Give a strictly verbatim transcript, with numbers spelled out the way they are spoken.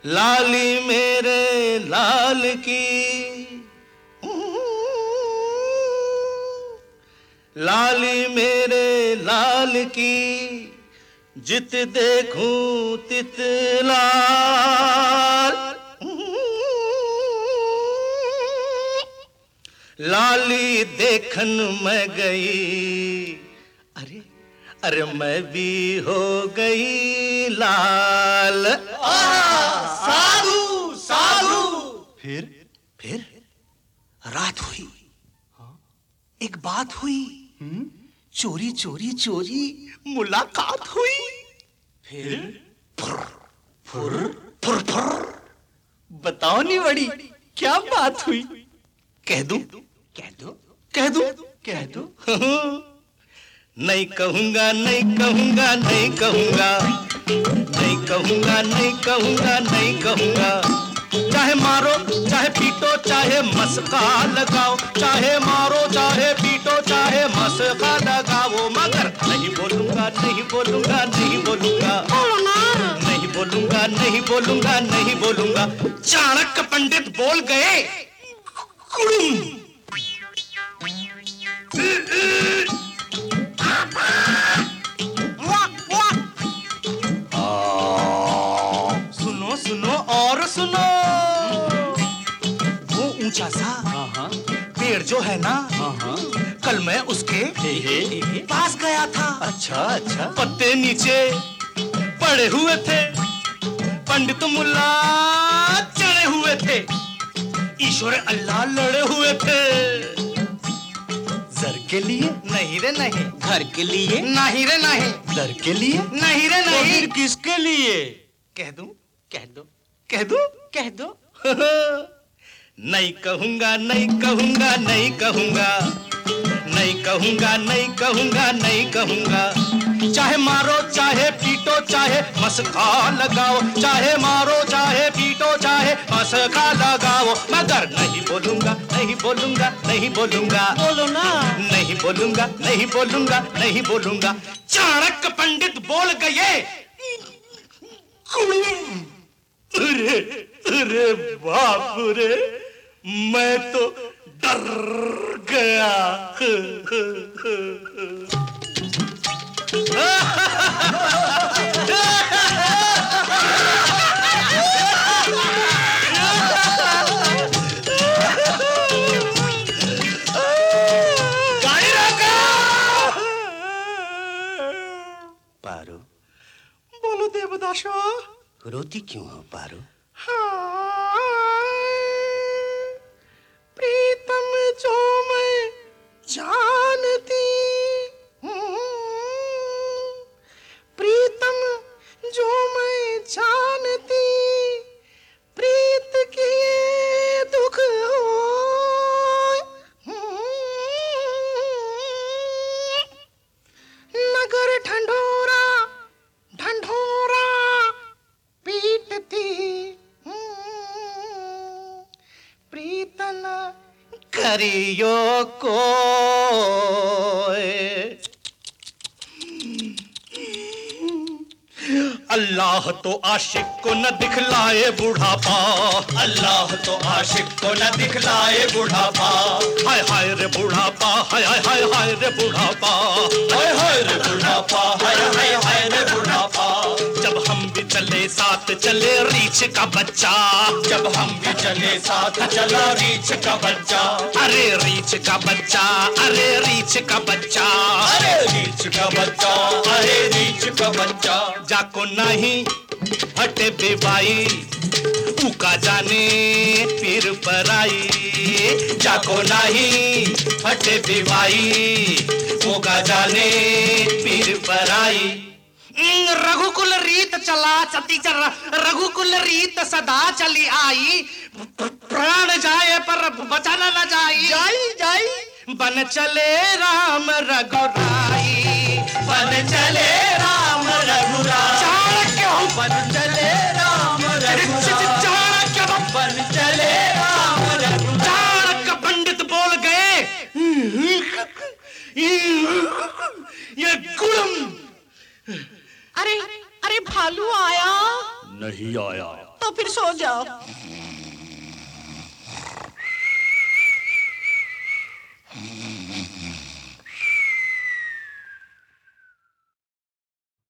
लाली मेरे लाल की, लाली मेरे लाल की, जित देखूं तित लाल। लाली देखन मैं गई, अरे अरे मैं भी हो गई लाल। साधु साधु। फिर फिर रात हुई, एक बात हुई, चोरी चोरी चोरी मुलाकात हुई। फिर फुर फुर फुर फुर। बताओ नहीं बड़ी क्या बात हुई? कह दूं कह दो कह दो कह दो नहीं कहूंगा नहीं कहूंगा नहीं कहूंगा नहीं कहूंगा नहीं कहूंगा नहीं कहूंगा। चाहे मारो चाहे पीटो चाहे मस्का लगाओ, चाहे मारो चाहे पीटो चाहे मस्का लगाओ, मगर नहीं बोलूंगा नहीं बोलूंगा नहीं बोलूंगा नहीं बोलूंगा नहीं बोलूंगा नहीं बोलूंगा। चाणक्य पंडित बोल गए, सुनो सुनो और सुनो। वो ऊंचा सा पेड़ जो है ना, कल मैं उसके पास गया था। अच्छा अच्छा। पत्ते नीचे पड़े हुए थे, पंडित मुल्ला चढ़े हुए थे, ईश्वर अल्लाह लड़े हुए थे। जर के लिए नहीं रे नहीं, घर के लिए नहीं रे नहीं, दर के लिए नहीं रे नहीं, तो फिर किसके लिए? कह दूं कह दो कह दो कह दो नहीं कहूंगा नहीं कहूंगा नहीं कहूंगा नहीं कहूंगा नहीं कहूंगा नहीं कहूंगा। चाहे मारो चाहे पीटो चाहे मस्का लगाओ, चाहे मारो चाहे पीटो चाहे मस्का लगाओ, मगर नहीं बोलूंगा नहीं बोलूंगा नहीं बोलूंगा। बोलो ना। नहीं बोलूंगा नहीं बोलूंगा नहीं बोलूंगा। चाणक्य पंडित बोल गए, अरे अरे बाप रे, मैं तो डर गया। पारो, बोलो देवदासा। रोती क्यों हो पारो? प्रीतम जो मैं जानती, प्रीतम जो मैं जानती, प्रीत के दुख हो, नगर ढंढोरा ढंढोरा पीटती, प्रीतन करियो को। अल्लाह तो आशिक को न दिखलाए बुढ़ापा, अल्लाह तो आशिक को न दिखलाए बुढ़ापा। हाय हाय रे बुढ़ापा, हाय हाय हाय हाय रे बुढ़ापा, हाय हाय रे बुढ़ापा, हाय हाय हाय रे बुढ़ापा। जब हम भी चले साथ चले रीछ का बच्चा, जब हम भी चले साथ चला रीछ का बच्चा। अरे रीछ का बच्चा, अरे रीछ का बच्चा, अरे रीछ का बच्चा, अरे रीछ का बच्चा। जाको नहीं हटे बेबाई, उका जाने पीर पराई, जाको नहीं हटे बेबाई, उका जाने पीर पराई। रघुकुल रीत चला सती चल, रघुकुल रीत सदा चली आई, प्राण जाए पर बचाना न जाई। जाई जाई बन चले राम रघुराई, बन चले राम रघुराई। चाणक्य हो, बन चले राम रघुराई। चाणक्य हो, बन चले राम रघुराई। चाणक्य पंडित बोल गए, ये गुड़म। अरे अरे भालू आया? नहीं आया। तो फिर सो जाओ।